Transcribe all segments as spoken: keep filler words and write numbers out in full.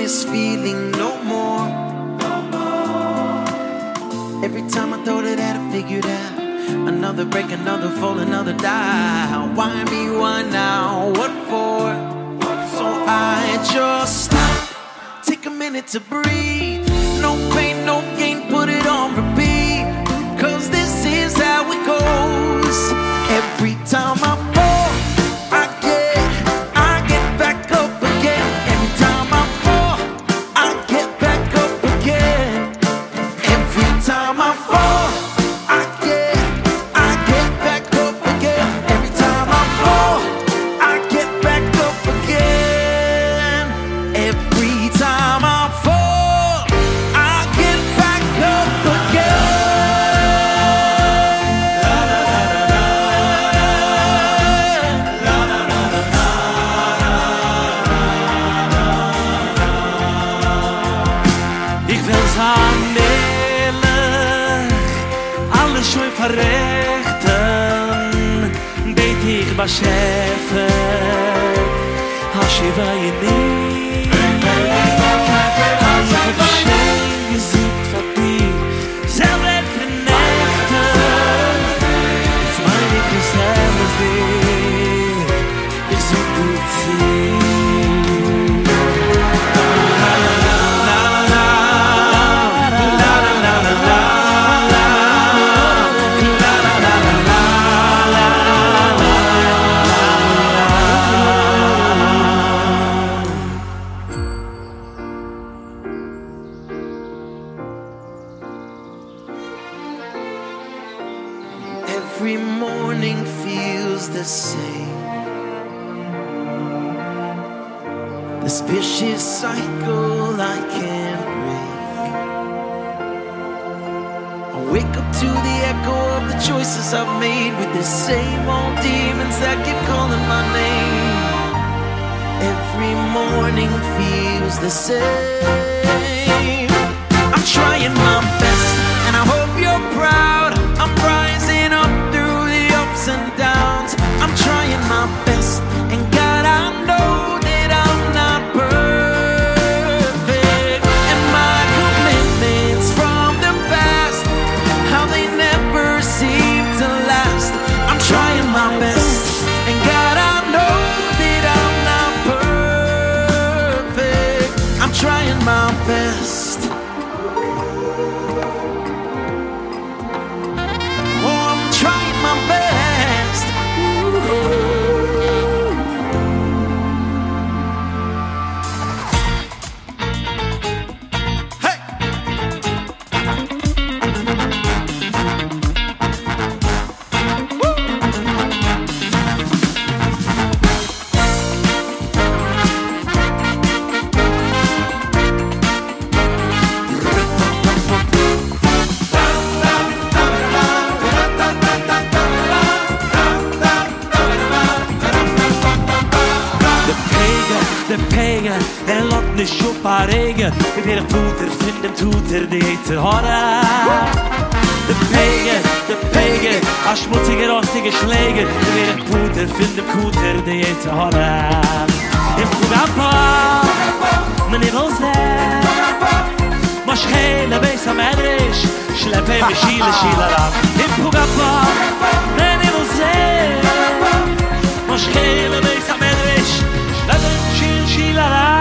this feeling no more. Every time I thought it had it figured out, another break, another fall, another die. Why me, why now, what for? So I just stop, take a minute to breathe. No pain, no gain, put it on repeat. Cause this is how it goes. Every time I fall, I get, I get back up again. Every time I fall, I get back up again. Every time I fall, I get, I get back up again. Every time I fall, I get back up again. Every time I fall, I get back up again. Ich will sein ehrlich, alles schon verrichten, bet ich bei Schäfer, Hashiva Yini, alles verschehen gesucht von dir, selber vernechten, jetzt mein ich es selber dir, ich such du zieh. Every morning feels the same. This vicious cycle I can't break. I wake up to the echo of the choices I've made, with the same old demons that keep calling my name. Every morning feels the same. I'm trying my best, and I hope you're proud. I'm rising up through the ups and downs. I'm trying my best, and God, I know that I'm not perfect. And my commitments from the past, how they never seem to last. I'm trying my best, and God, I know that I'm not perfect. I'm trying my best. My best. Hey. Woo. De pegen, er loopt niet op haar regen. Ik weer een voeter, vind hem toeter, die heet te horren. De pegen, de pegen, als schmutzige, rostige schläger. Ik weer een voeter, vind hem koeter, die heet te horren. Ik voeg aan pa, meneer wil zijn. Maar schelen, wees aan mij is. Schlepp hem, schiele, schiele aan. Ik voeg aan pa, meneer wil zijn. Maar schelen, wees aan mij is. Schlepp hem, schiele, schiele aan.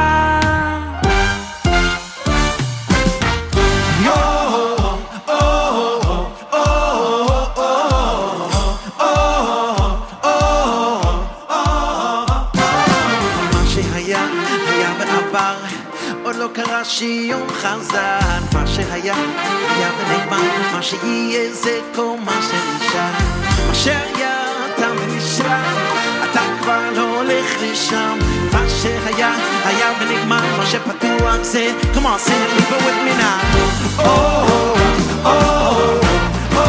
לא קרה שיום חזר, מה שהיה היה ונגמר, מה שיהיה זה כל מה שנשאר, מה שהיה אתה ונשאר, אתה כבר לא הולך לשם, מה שהיה היה ונגמר, מה שפתוח זה, come on sing it with me now. Oh, oh, oh, oh,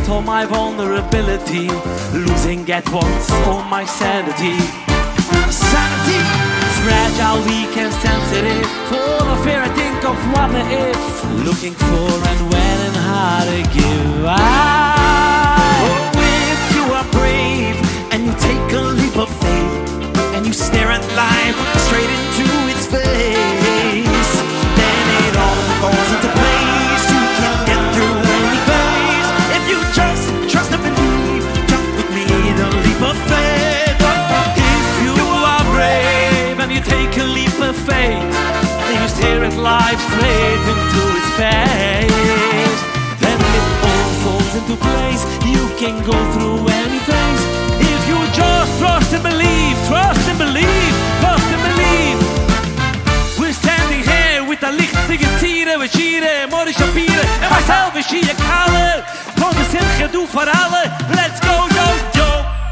all my vulnerability, losing at once all my sanity. Sanity. Fragile, weak and sensitive, full of fear, I think of what if, looking for and when and how to give. I Oh, if you are brave and you take a leap of faith and you stare at life straight into its face, then it all falls into place. You can get through any phase if you just trust and believe. Jump with me, the leap of faith. Oh, if you are brave and you take a leap of faith and you stare at life straight into its face, then it all falls into place. You can go through any phase if you just trust and believe, trust and believe, trust and believe. We're standing here with a lichtige Tiere, with Shire, Mori Shapire, and myself is Shia Kalle. Von der Simche, du für alle, let's go, yo, yo.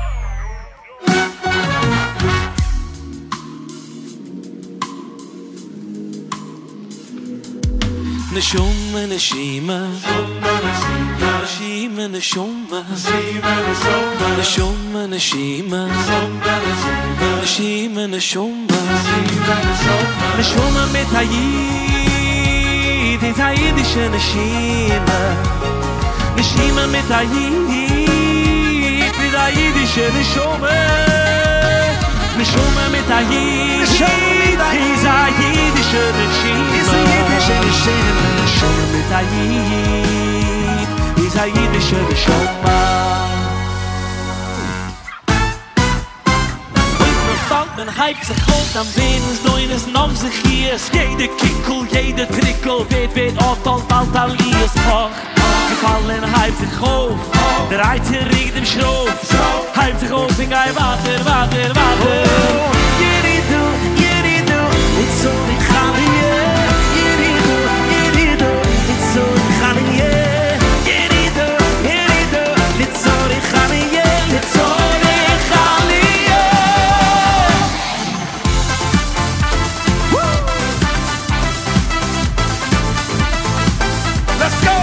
Neshoma, neshima, neshima, neshoma, neshoma, neshima, neshima, neshoma, neshoma mit Hayid, is Hayidische neshima, neshima mit Hayid, is Hayidische neshoma, neshoma mit Hayid, is Hayidische neshima. Neshoma mit Hayid, is Hayidische neshoma. Men hype sich holt am Venus, neun noch sich hier. Jede Kickel, jede Trickel, weet, weet, Otto, bald Alias, och. Gefallen hype sich auf, der Eizer regt im Schroff. Hype sich auf, in Gai, water, water, water. Yeridu, yeridu, it's only Chalie. Yeridu, yeridu, it's only Chalie. Yeridu, yeridu, it's only Chalie. It's only Chalie. Woo! Let's go!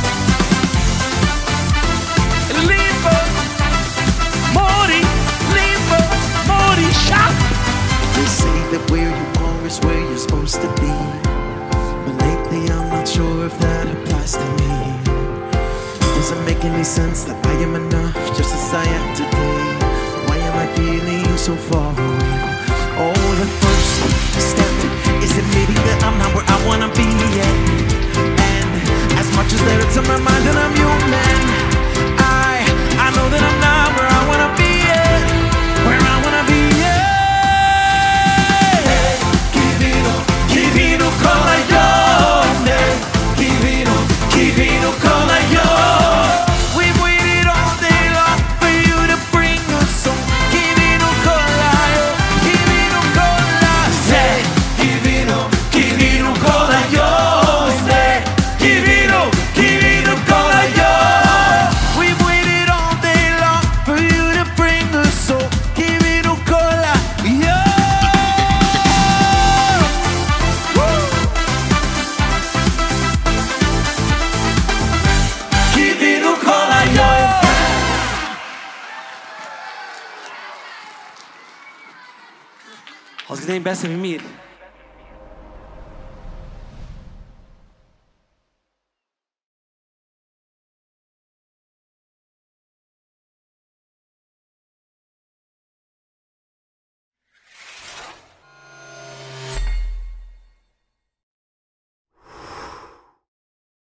Liebe, Mori, Liebe, Mori, Shop. They say that where you are is where you're supposed to be, but lately I'm not sure if that applies to me. It doesn't make any sense that I am enough just as I am today. Why am I feeling so far away? Oh, the first step is admitting that I'm not where I wanna be yet. And as much as there it's on my mind that I'm human, I I know that I'm not where I wanna be yet. Where I wanna be yet. Kivino Kolayone, Kivino, Kivino Kolayone. We've waited all day long for you to bring us home. Kivino Kolayone, Kivino Kolayone. Kivino, Kivino Kolayone, Kivino, Kivino Kolayone. We've waited all day long for you to bring us home. Kivino Kolayone. Hast du gesehen, besser wie mir?